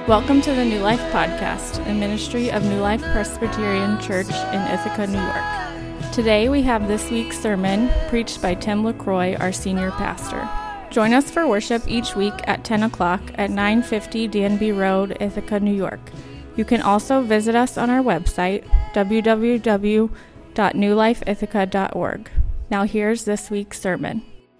Welcome to the New Life Podcast, a ministry of New Life Presbyterian Church in Ithaca, New York. Today we have this week's sermon preached by Tim LaCroix, our senior pastor. Join us for worship each week at 10 o'clock at 950 D&B Road, Ithaca, New York. You can also visit us on our website, www.newlifeithaca.org. Now here's this week's sermon.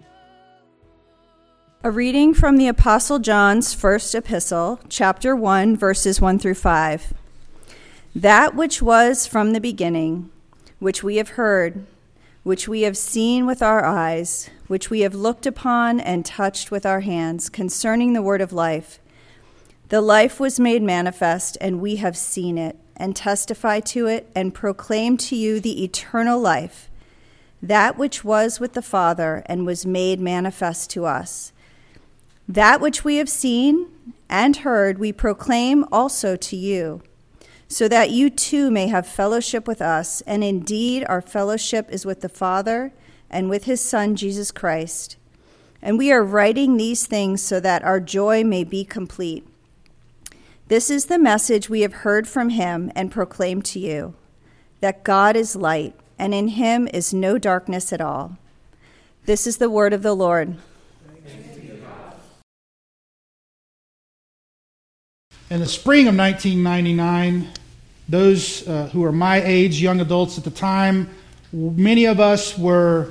A reading from the Apostle John's first epistle, chapter 1, verses 1 through 5. That which was from the beginning, which we have heard, which we have seen with our eyes, which we have looked upon and touched with our hands, concerning the word of life. The life was made manifest, and we have seen it, and testify to it, and proclaim to you the eternal life, that which was with the Father, and was made manifest to us. That which we have seen and heard we proclaim also to you, so that you too may have fellowship with us, and indeed our fellowship is with the Father and with his Son, Jesus Christ. And we are writing these things so that our joy may be complete. This is the message we have heard from him and proclaim to you, that God is light, and in him is no darkness at all. This is the word of the Lord. In the spring of 1999, those who are my age, young adults at the time, many of us were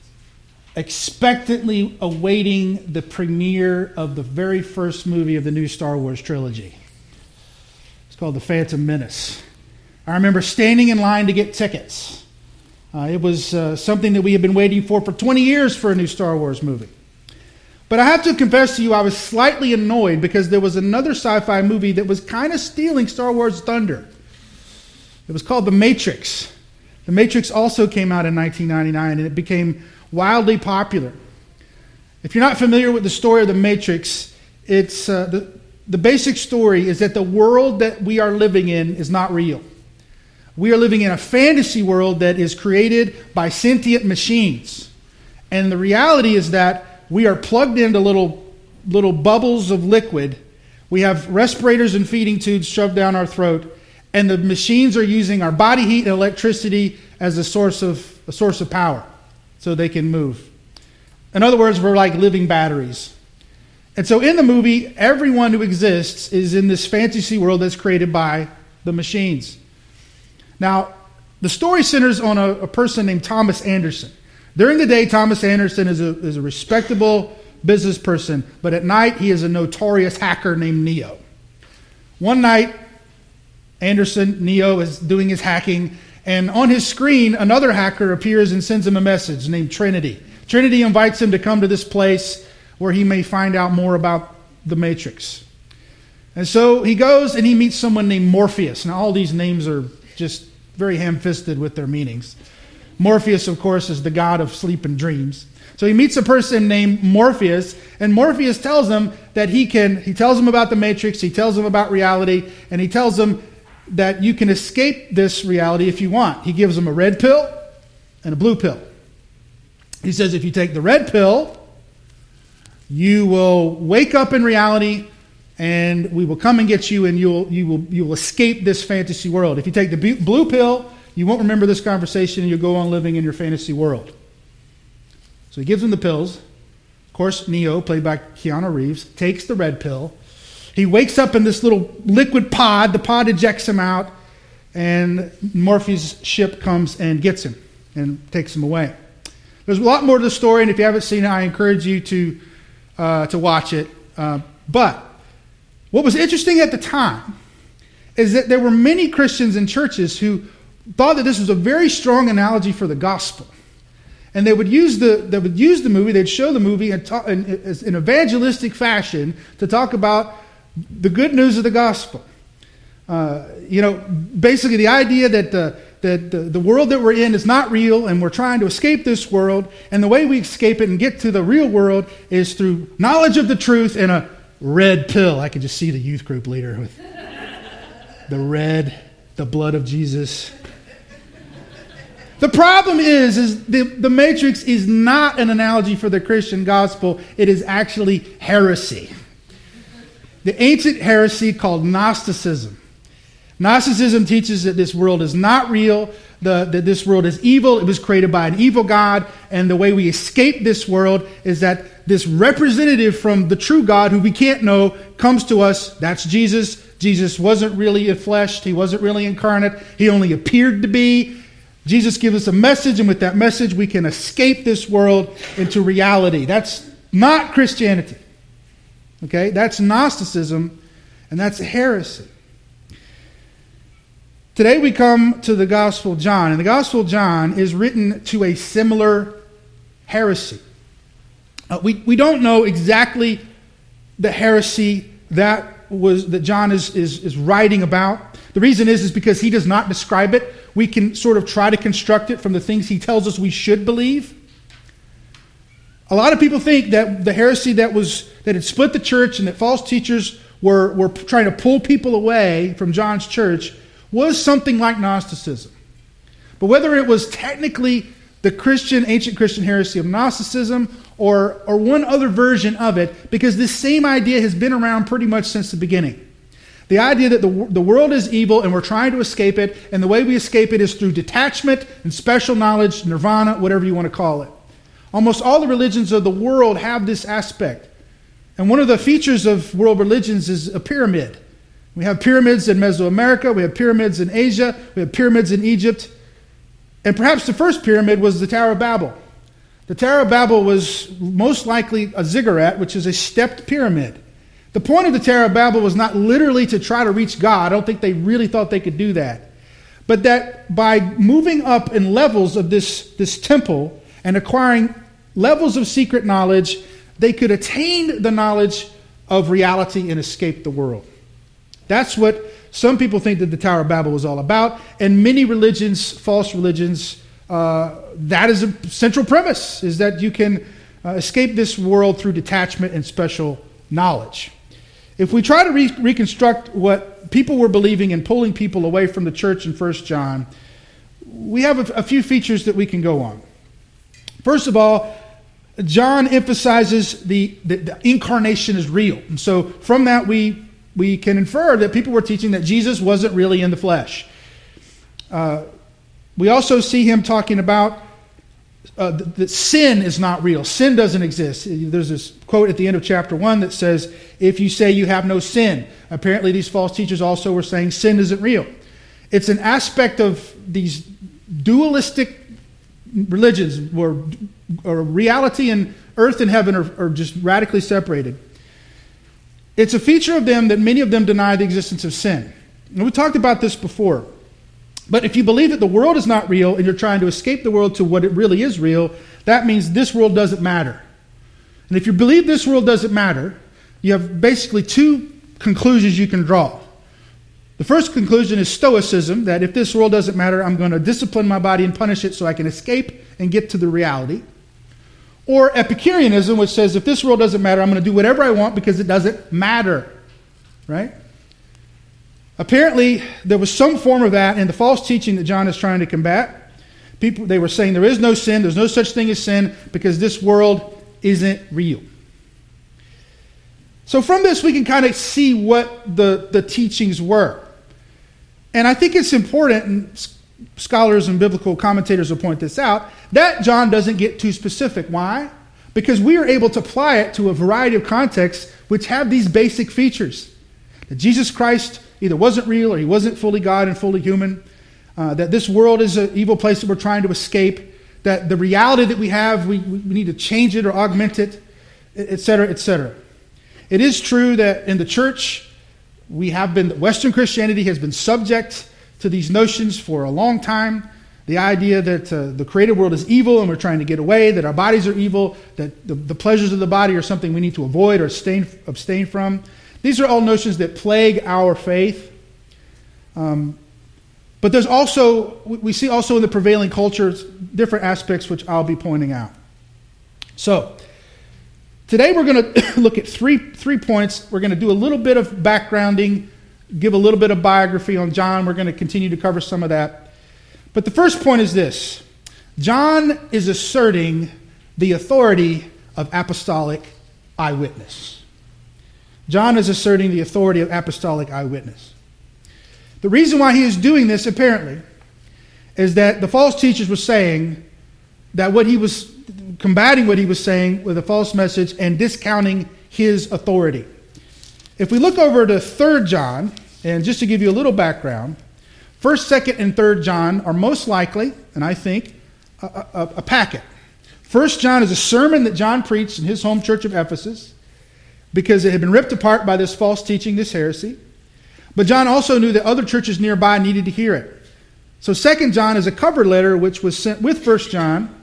expectantly awaiting the premiere of the very first movie of the new Star Wars trilogy. It's called The Phantom Menace. I remember standing in line to get tickets. It was something that we had been waiting for 20 years for a new Star Wars movie. But I have to confess to you, I was slightly annoyed because there was another sci-fi movie that was kind of stealing Star Wars thunder. It was called The Matrix. The Matrix also came out in 1999, and it became wildly popular. If you're not familiar with the story of The Matrix, it's the basic story is that the world that we are living in is not real. We are living in a fantasy world that is created by sentient machines. And the reality is that we are plugged into little bubbles of liquid. We have respirators and feeding tubes shoved down our throat, and the machines are using our body heat and electricity as a source of power, so they can move. In other words, we're like living batteries. And so in the movie, everyone who exists is in this fantasy world that's created by the machines. Now, the story centers on a person named Thomas Anderson. During the day, Thomas Anderson is a respectable business person, but at night he is a notorious hacker named Neo. One night, Neo is doing his hacking, and on his screen, another hacker appears and sends him a message named Trinity. Trinity invites him to come to this place where he may find out more about the Matrix. And so he goes and he meets someone named Morpheus. Now, all these names are just very ham-fisted with their meanings. Morpheus, of course, is the god of sleep and dreams. So he meets a person named Morpheus, and Morpheus tells him that he tells him about the Matrix, he tells him about reality, and he tells him that you can escape this reality if you want. He gives him a red pill and a blue pill. He says if you take the red pill, you will wake up in reality, and we will come and get you, and you will escape this fantasy world. If you take the blue pill, you won't remember this conversation, and you'll go on living in your fantasy world. So he gives him the pills. Of course, Neo, played by Keanu Reeves, takes the red pill. He wakes up in this little liquid pod. The pod ejects him out, and Morpheus' ship comes and gets him and takes him away. There's a lot more to the story, and if you haven't seen it, I encourage you to watch it. But what was interesting at the time is that there were many Christians in churches who thought that this was a very strong analogy for the gospel. And they would use the movie, they'd show the movie in evangelistic fashion to talk about the good news of the gospel. Basically the idea that the world that we're in is not real, and we're trying to escape this world, and the way we escape it and get to the real world is through knowledge of the truth and a red pill. I could just see the youth group leader with the blood of Jesus. The problem is the Matrix is not an analogy for the Christian gospel. It is actually heresy. the ancient heresy called Gnosticism. Gnosticism teaches that this world is not real, that this world is evil. It was created by an evil God, and the way we escape this world is that this representative from the true God, who we can't know, comes to us. That's Jesus. Jesus wasn't really enfleshed. He wasn't really incarnate. He only appeared to be. Jesus gives us a message, and with that message, we can escape this world into reality. That's not Christianity. Okay? That's Gnosticism, and that's a heresy. Today we come to the Gospel of John, and the Gospel of John is written to a similar heresy. We don't know exactly the heresy that John is writing about. The reason is because he does not describe it. We can sort of try to construct it from the things he tells us we should believe. A lot of people think that the heresy that had split the church and that false teachers were trying to pull people away from John's church was something like Gnosticism. But whether it was technically the ancient Christian heresy of Gnosticism or one other version of it, because this same idea has been around pretty much since the beginning. The idea that the world is evil and we're trying to escape it, and the way we escape it is through detachment and special knowledge, nirvana, whatever you want to call it. Almost all the religions of the world have this aspect. And one of the features of world religions is a pyramid. We have pyramids in Mesoamerica, we have pyramids in Asia, we have pyramids in Egypt. And perhaps the first pyramid was the Tower of Babel. The Tower of Babel was most likely a ziggurat, which is a stepped pyramid. The point of the Tower of Babel was not literally to try to reach God. I don't think they really thought they could do that. But that by moving up in levels of this temple and acquiring levels of secret knowledge, they could attain the knowledge of reality and escape the world. That's what some people think that the Tower of Babel was all about. And many religions, false religions, that is a central premise, is that you can escape this world through detachment and special knowledge. If we try to reconstruct what people were believing and pulling people away from the church in 1 John, we have a few features that we can go on. First of all, John emphasizes the incarnation is real. And so from that we can infer that people were teaching that Jesus wasn't really in the flesh. We also see him talking about that sin is not real. Sin doesn't exist. There's this quote at the end of chapter 1 that says, if you say you have no sin. Apparently these false teachers also were saying sin isn't real. It's an aspect of these dualistic religions where reality and earth and heaven are just radically separated. It's a feature of them that many of them deny the existence of sin. And we talked about this before. But if you believe that the world is not real and you're trying to escape the world to what it really is real, that means this world doesn't matter. And if you believe this world doesn't matter, you have basically two conclusions you can draw. The first conclusion is Stoicism, that if this world doesn't matter, I'm going to discipline my body and punish it so I can escape and get to the reality. Or Epicureanism, which says if this world doesn't matter, I'm going to do whatever I want because it doesn't matter. Right? Apparently, there was some form of that in the false teaching that John is trying to combat. They were saying there is no sin, there's no such thing as sin, because this world isn't real. So from this, we can kind of see what the teachings were. And I think it's important, and scholars and biblical commentators will point this out, that John doesn't get too specific. Why? Because we are able to apply it to a variety of contexts which have these basic features. That Jesus Christ either wasn't real or he wasn't fully God and fully human. That this world is an evil place that we're trying to escape. That the reality that we have, we need to change it or augment it, etc., etc. It is true that in the church, Western Christianity has been subject to these notions for a long time. The idea that the created world is evil and we're trying to get away, that our bodies are evil, that the pleasures of the body are something we need to avoid or abstain from. These are all notions that plague our faith. But there's also, we see also in the prevailing culture, different aspects which I'll be pointing out. So, today we're going to look at three points. We're going to do a little bit of backgrounding, give a little bit of biography on John. We're going to continue to cover some of that. But the first point is this. John is asserting the authority of apostolic eyewitness. John is asserting the authority of apostolic eyewitness. The reason why he is doing this, apparently, is that the false teachers were saying that what he was combating what he was saying with a false message and discounting his authority. If we look over to 3 John, and just to give you a little background, 1st, 2nd, and 3rd John are most likely, and I think, a packet. 1 John is a sermon that John preached in his home church of Ephesus because it had been ripped apart by this false teaching, this heresy. But John also knew that other churches nearby needed to hear it. So 2 John is a cover letter which was sent with 1 John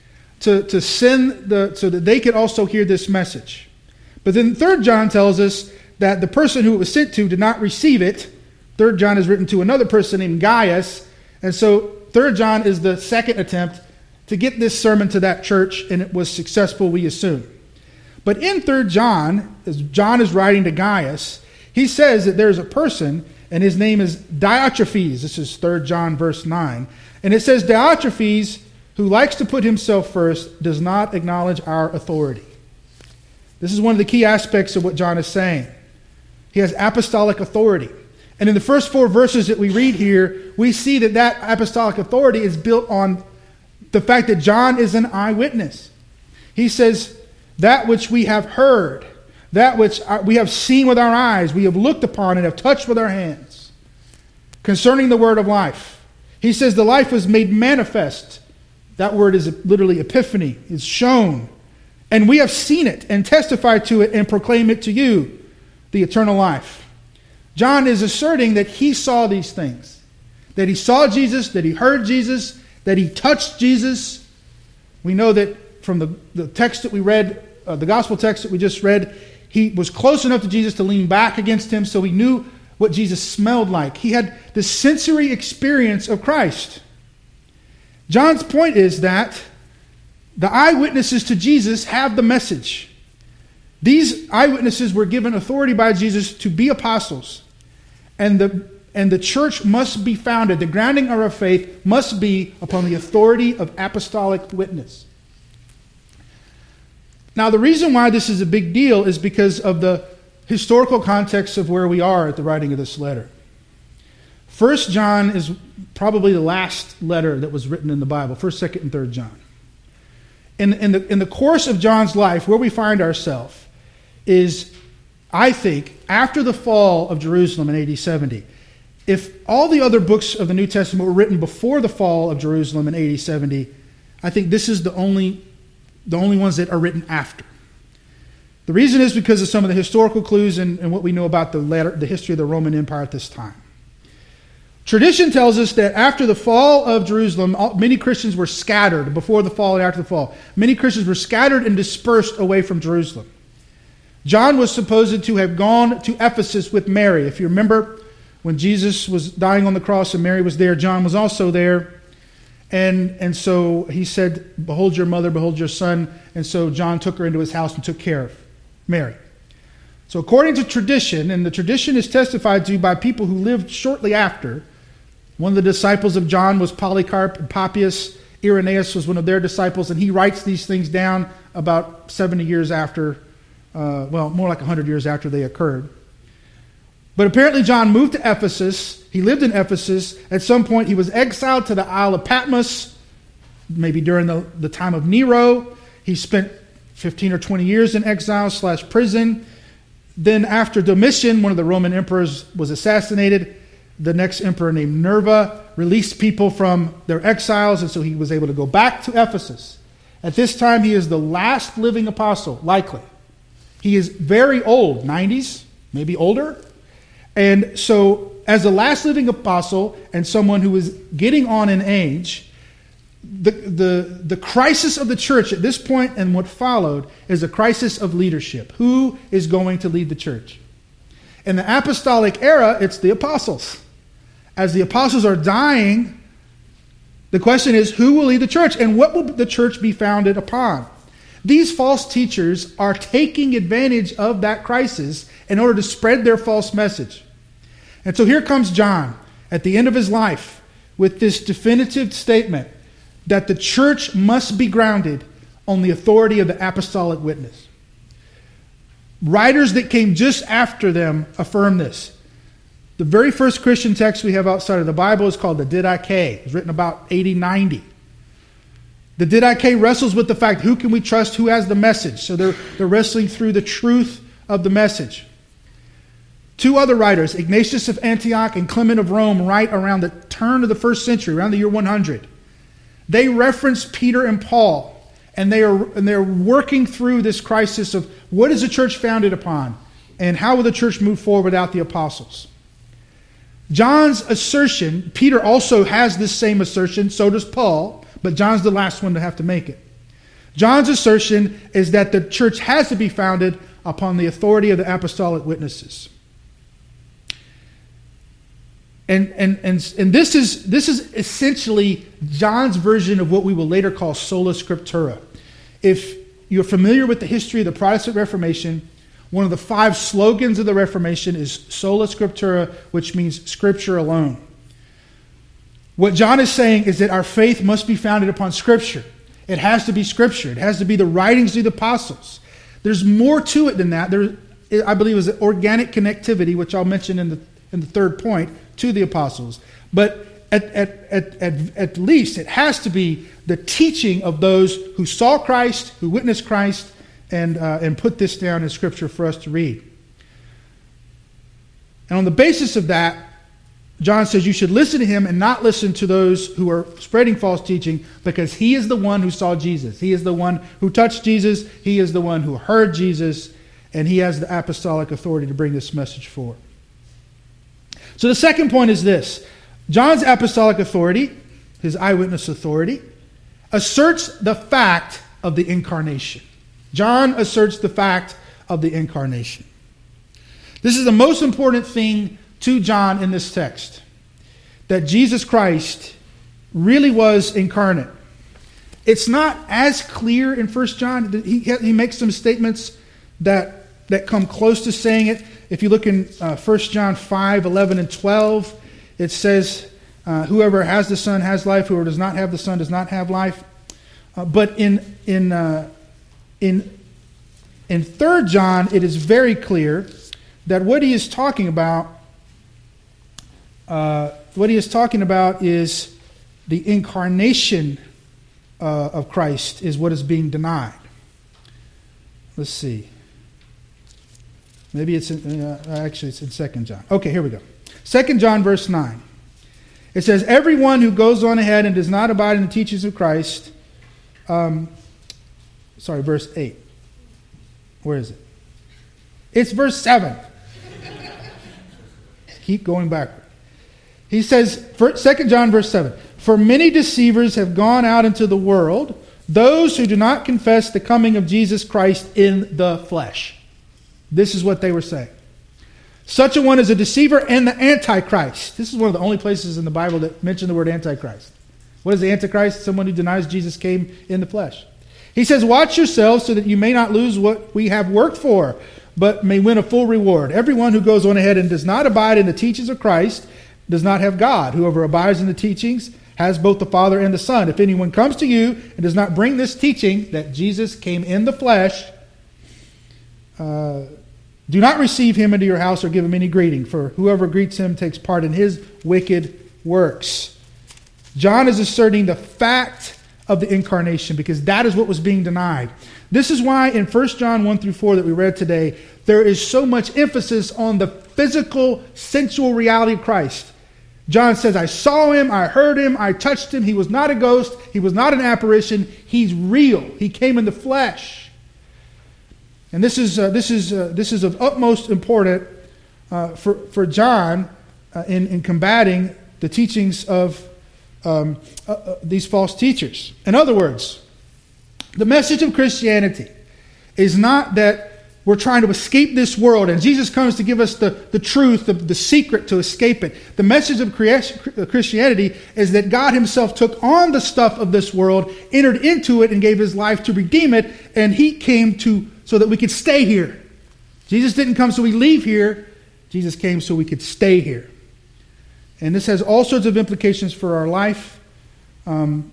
to send so that they could also hear this message. But then 3 John tells us that the person who it was sent to did not receive it. 3 John is written to another person named Gaius. And so 3 John is the second attempt to get this sermon to that church, and it was successful, we assume. But in 3 John, as John is writing to Gaius, he says that there's a person, and his name is Diotrephes. This is 3 John verse 9. And it says, Diotrephes, who likes to put himself first, does not acknowledge our authority. This is one of the key aspects of what John is saying. He has apostolic authority. And in the first 4 verses that we read here, we see that that apostolic authority is built on the fact that John is an eyewitness. He says, that which we have heard, that which we have seen with our eyes, we have looked upon and have touched with our hands, concerning the word of life. He says the life was made manifest. That word is literally epiphany. It's shown. And we have seen it and testified to it and proclaim it to you, the eternal life. John is asserting that he saw these things. That he saw Jesus, that he heard Jesus, that he touched Jesus. We know that from the text that we read, the gospel text that we just read, he was close enough to Jesus to lean back against him, so he knew what Jesus smelled like. He had the sensory experience of Christ. John's point is that the eyewitnesses to Jesus have the message. These eyewitnesses were given authority by Jesus to be apostles. And the church must be founded. The grounding of our faith must be upon the authority of apostolic witness. Now, the reason why this is a big deal is because of the historical context of where we are at the writing of this letter. 1 John is probably the last letter that was written in the Bible, 1st, 2nd, and 3rd John. In the course of John's life, where we find ourselves is, I think, after the fall of Jerusalem in AD 70. If all the other books of the New Testament were written before the fall of Jerusalem in AD 70, I think this is the only ones that are written after. The reason is because of some of the historical clues and what we know about the history of the Roman Empire at this time. Tradition tells us that after the fall of Jerusalem, many Christians were scattered before the fall and after the fall. Many Christians were scattered and dispersed away from Jerusalem. John was supposed to have gone to Ephesus with Mary. If you remember, when Jesus was dying on the cross and Mary was there, John was also there. And so he said, behold your mother, behold your son. And so John took her into his house and took care of Mary. So according to tradition, and the tradition is testified to by people who lived shortly after, one of the disciples of John was Polycarp, and Papias. Irenaeus was one of their disciples, and he writes these things down about 70 years after, more like 100 years after they occurred. But apparently John moved to Ephesus. He lived in Ephesus. At some point he was exiled to the Isle of Patmos, maybe during the time of Nero. He spent 15 or 20 years in exile / prison. Then after Domitian, one of the Roman emperors, was assassinated, the next emperor named Nerva released people from their exiles, and so he was able to go back to Ephesus. At this time, he is the last living apostle, likely. He is very old, 90s, maybe older. And so as the last living apostle and someone who is getting on in age, the crisis of the church at this point and what followed is a crisis of leadership. Who is going to lead the church? In the apostolic era, it's the apostles. As the apostles are dying, the question is, who will lead the church? And what will the church be founded upon? These false teachers are taking advantage of that crisis in order to spread their false message. And so here comes John at the end of his life with this definitive statement that the church must be grounded on the authority of the apostolic witness. writers that came just after them affirm this. The very first Christian text we have outside of the Bible is called the Didache. It was written about 80-90. The Didache wrestles with the fact, who can we trust, who has the message? So they're wrestling through the truth of the message. Two other writers, Ignatius of Antioch and Clement of Rome, write around the turn of the first century, around the year 100. They reference Peter and Paul, and they're working through this crisis of what is the church founded upon, and how will the church move forward without the apostles. John's assertion, Peter also has this same assertion, so does Paul, but John's the last one to have to make it. John's assertion is that the church has to be founded upon the authority of the apostolic witnesses. And this is essentially John's version of what we will later call sola scriptura. If you're familiar with the history of the Protestant Reformation, one of the 5 slogans of the Reformation is sola scriptura, which means Scripture alone. What John is saying is that our faith must be founded upon Scripture. It has to be Scripture. It has to be the writings of the apostles. There's more to it than that. There, I believe, is an organic connectivity, which I'll mention in the third point, to the apostles. But at least it has to be the teaching of those who saw Christ, who witnessed Christ, and put this down in Scripture for us to read. And on the basis of that, John says you should listen to him and not listen to those who are spreading false teaching, because he is the one who saw Jesus. He is the one who touched Jesus. He is the one who heard Jesus, and he has the apostolic authority to bring this message forward. So the second point is this. John's apostolic authority, his eyewitness authority, asserts the fact of the incarnation. John asserts the fact of the incarnation. This is the most important thing to John in this text, that Jesus Christ really was incarnate. It's not as clear in 1 John. He makes some statements that come close to saying it. If you look in 1 John 5, 11 and 12, it says, whoever has the Son has life, whoever does not have the Son does not have life. But in 3 John, it is very clear that what he is talking about is the incarnation of Christ is what is being denied. Let's see. Maybe it's it's in 2 John. Okay, here we go. 2 John verse 9. It says, everyone who goes on ahead and does not abide in the teachings of Christ. Verse 8. Where is it? It's verse 7. Keep going backward. He says, 2 John verse 7. For many deceivers have gone out into the world, those who do not confess the coming of Jesus Christ in the flesh. This is what they were saying. Such a one is a deceiver and the Antichrist. This is one of the only places in the Bible that mention the word Antichrist. What is the Antichrist? Someone who denies Jesus came in the flesh. He says, watch yourselves so that you may not lose what we have worked for, but may win a full reward. Everyone who goes on ahead and does not abide in the teachings of Christ does not have God. Whoever abides in the teachings has both the Father and the Son. If anyone comes to you and does not bring this teaching that Jesus came in the flesh, do not receive him into your house or give him any greeting, for whoever greets him takes part in his wicked works. John is asserting the fact of the incarnation because that is what was being denied. This is why in 1 John 1 through 4 that we read today, there is so much emphasis on the physical, sensual reality of Christ. John says, I saw him, I heard him, I touched him. He was not a ghost. He was not an apparition. He's real. He came in the flesh. And this is of utmost importance for John in combating the teachings of these false teachers. In other words, the message of Christianity is not that we're trying to escape this world and Jesus comes to give us the truth, the secret to escape it. The message of Christianity is that God himself took on the stuff of this world, entered into it, and gave his life to redeem it, and he came so that we could stay here. Jesus didn't come so we leave here. Jesus came so we could stay here. And this has all sorts of implications for our life, and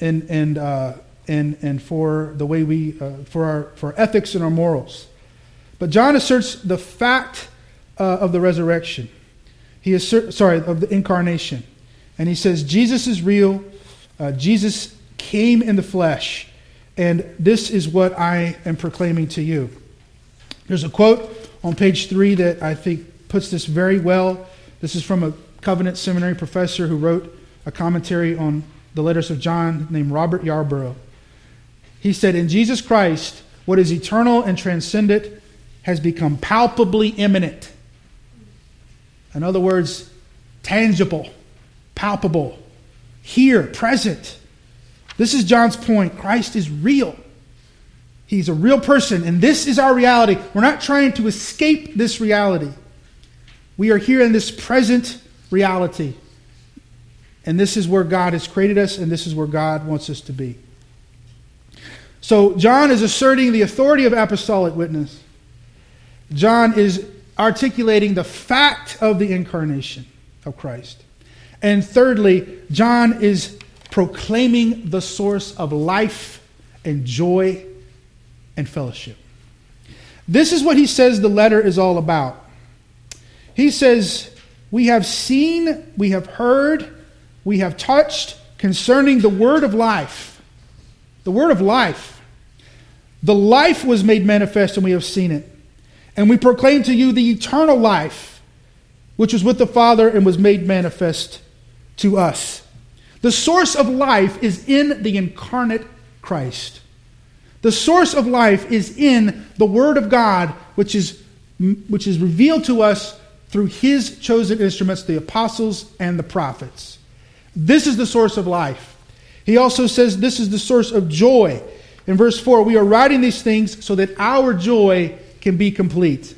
for the way we for our ethics and our morals. But John asserts the fact of the resurrection. Of the incarnation. And he says Jesus is real. Jesus came in the flesh. And this is what I am proclaiming to you. There's a quote on page 3 that I think puts this very well. This is from a Covenant Seminary professor who wrote a commentary on the letters of John named Robert Yarborough. He said, in Jesus Christ, what is eternal and transcendent has become palpably immanent. In other words, tangible, palpable, here, present. This is John's point. Christ is real. He's a real person, and this is our reality. We're not trying to escape this reality. We are here in this present reality. And this is where God has created us, and this is where God wants us to be. So John is asserting the authority of apostolic witness. John is articulating the fact of the incarnation of Christ. And thirdly, John is proclaiming the source of life and joy and fellowship. This is what he says the letter is all about. He says, we have seen, we have heard, we have touched concerning the word of life. The word of life. The life was made manifest and we have seen it. And we proclaim to you the eternal life, which was with the Father and was made manifest to us. The source of life is in the incarnate Christ. The source of life is in the Word of God, which is revealed to us through His chosen instruments, the apostles and the prophets. This is the source of life. He also says this is the source of joy. In verse 4, we are writing these things so that our joy can be complete.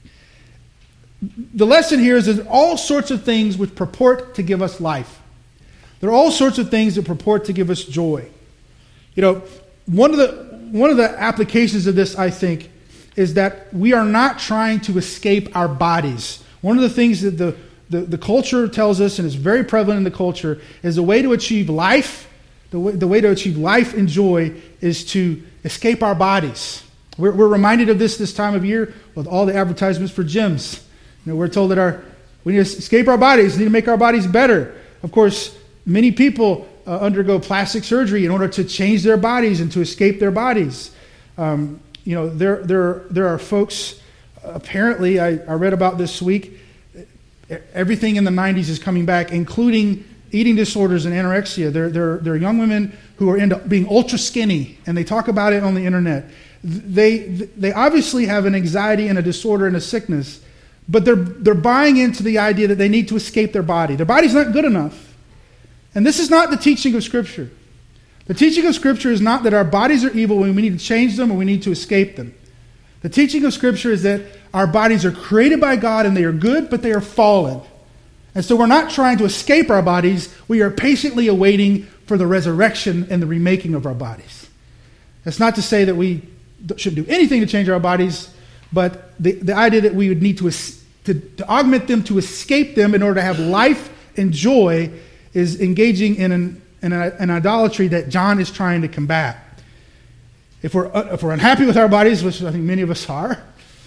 The lesson here is there's all sorts of things which purport to give us life. There are all sorts of things that purport to give us joy. You know, one of the applications of this, I think, is that we are not trying to escape our bodies. One of the things that the culture tells us, and is very prevalent in the culture, is the way to achieve life, the way to achieve life and joy is to escape our bodies. We're reminded of this time of year with all the advertisements for gyms. You know, we're told that we need to escape our bodies, we need to make our bodies better. Of course, many people undergo plastic surgery in order to change their bodies and to escape their bodies. You know, there are folks, apparently, I read about this week, everything in the 90s is coming back, including eating disorders and anorexia. There are young women who are into being ultra skinny, and they talk about it on the internet. They obviously have an anxiety and a disorder and a sickness, but they're buying into the idea that they need to escape their body. Their body's not good enough. And this is not the teaching of Scripture. The teaching of Scripture is not that our bodies are evil and we need to change them or we need to escape them. The teaching of Scripture is that our bodies are created by God and they are good, but they are fallen. And so we're not trying to escape our bodies. We are patiently awaiting for the resurrection and the remaking of our bodies. That's not to say that we shouldn't do anything to change our bodies, but the idea that we would need to augment them, to escape them in order to have life and joy is engaging in an idolatry that John is trying to combat. If we're unhappy with our bodies, which I think many of us are,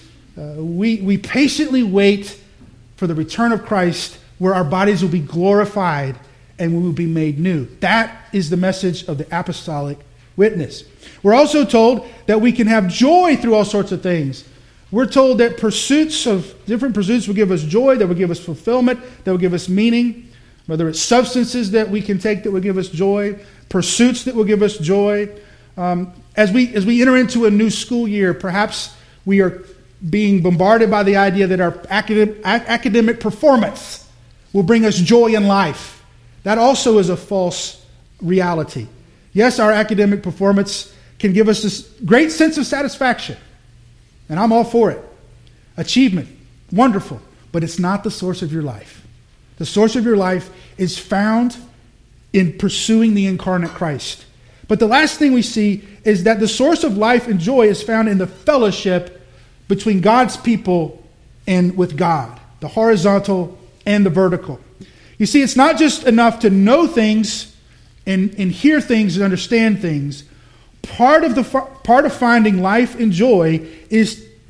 we patiently wait for the return of Christ, where our bodies will be glorified and we will be made new. That is the message of the apostolic witness. We're also told that we can have joy through all sorts of things. We're told that different pursuits will give us joy, that will give us fulfillment, that will give us meaning. Whether it's substances that we can take that will give us joy, pursuits that will give us joy. As we enter into a new school year, perhaps we are being bombarded by the idea that our academic performance will bring us joy in life. That also is a false reality. Yes, our academic performance can give us this great sense of satisfaction, and I'm all for it. Achievement, wonderful, but it's not the source of your life. The source of your life is found in pursuing the incarnate Christ. But the last thing we see is that the source of life and joy is found in the fellowship between God's people and with God, the horizontal and the vertical. You see, it's not just enough to know things and hear things and understand things. Part of finding life and joy is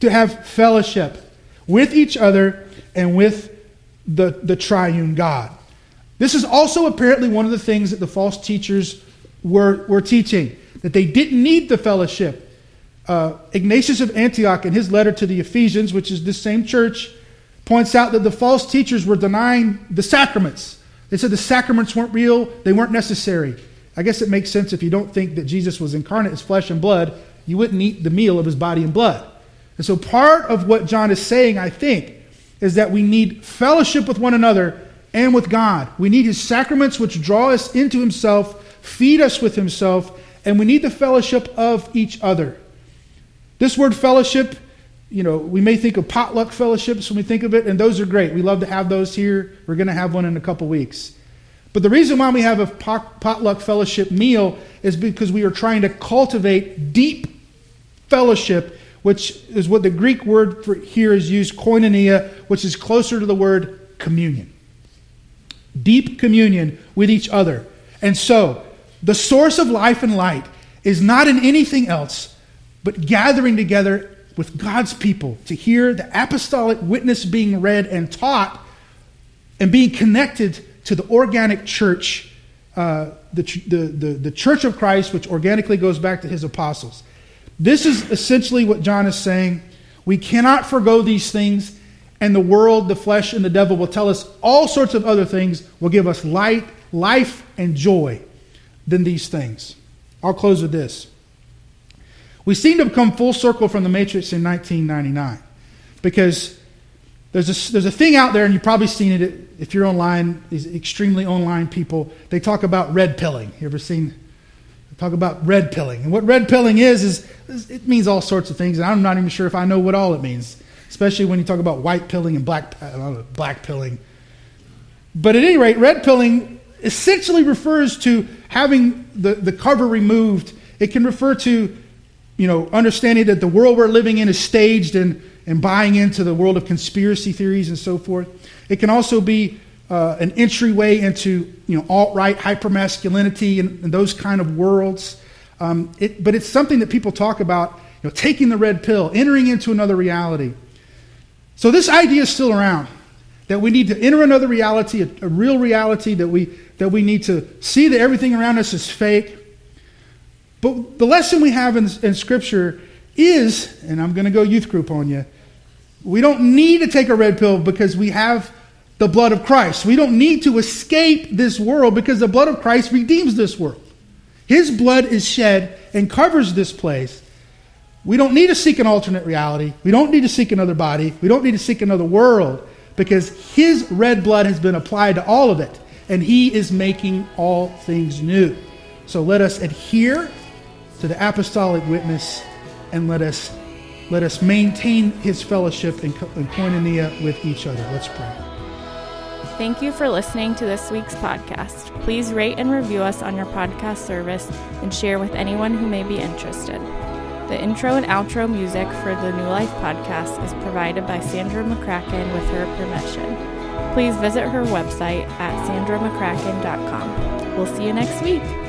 to have fellowship with each other and with the triune God. This is also apparently one of the things that the false teachers were teaching, that they didn't need the fellowship. Ignatius of Antioch, in his letter to the Ephesians, which is this same church, points out that the false teachers were denying the sacraments. They said the sacraments weren't real, they weren't necessary. I guess it makes sense if you don't think that Jesus was incarnate as flesh and blood, you wouldn't eat the meal of his body and blood. And so part of what John is saying, I think, is that we need fellowship with one another and with God. We need his sacraments which draw us into himself, feed us with himself, and we need the fellowship of each other. This word fellowship, we may think of potluck fellowships when we think of it, and those are great. We love to have those here. We're going to have one in a couple weeks. But the reason why we have a potluck fellowship meal is because we are trying to cultivate deep fellowship, which is what the Greek word for here is used, koinonia, which is closer to the word communion. Deep communion with each other. And so, the source of life and light is not in anything else but gathering together with God's people to hear the apostolic witness being read and taught and being connected to the organic church, the church of Christ, which organically goes back to his apostles. This is essentially what John is saying. We cannot forgo these things, and the world, the flesh, and the devil will tell us all sorts of other things, will give us light, life, and joy than these things. I'll close with this. We seem to have come full circle from the Matrix in 1999 because there's a thing out there, and you've probably seen it if you're online, these extremely online people, they talk about red pilling. You ever seen? Talk about red pilling. And what red pilling is it means all sorts of things, and I'm not even sure if I know what all it means, especially when you talk about white pilling and black pilling. But at any rate, red pilling essentially refers to having the cover removed. It can refer to, understanding that the world we're living in is staged and buying into the world of conspiracy theories and so forth. It can also be an entryway into alt-right hypermasculinity and those kind of worlds. But it's something that people talk about, taking the red pill, entering into another reality. So this idea is still around, that we need to enter another reality, a real reality, that we need to see that everything around us is fake. But the lesson we have in Scripture is, and I'm going to go youth group on you, we don't need to take a red pill because we have the blood of Christ. We don't need to escape this world because the blood of Christ redeems this world. His blood is shed and covers this place. We don't need to seek an alternate reality. We don't need to seek another body. We don't need to seek another world because his red blood has been applied to all of it, and he is making all things new. So let us adhere to the apostolic witness, and let us maintain his fellowship and koinonia with each other. Let's pray. Thank you for listening to this week's podcast. Please rate and review us on your podcast service and share with anyone who may be interested. The intro and outro music for the New Life podcast is provided by Sandra McCracken with her permission. Please visit her website at sandramccracken.com. We'll see you next week.